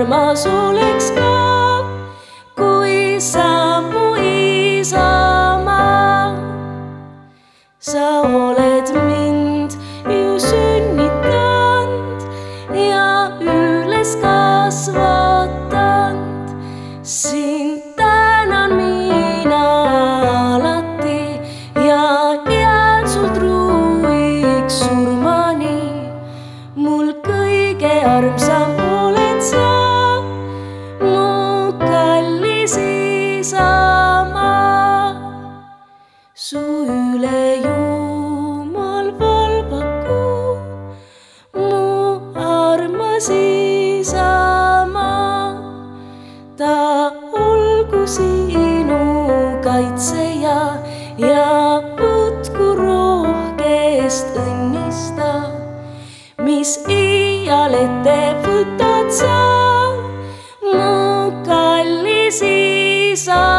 armas oleks ka, kui sa mu isamaa. Sa oled mind ju sünnitanud ja üles kasvatanud. Sind tänan mina alati ja jään sul truuiks surmani. Mul kõige armsam oled sa, mu kallis isamaa. Su üle Jumal valvaku, mu armas isamaa. Ta olgu sinu kaitseja ja võtku rohkest õnnista, mis iial ette võtad sa, mu kallis isa.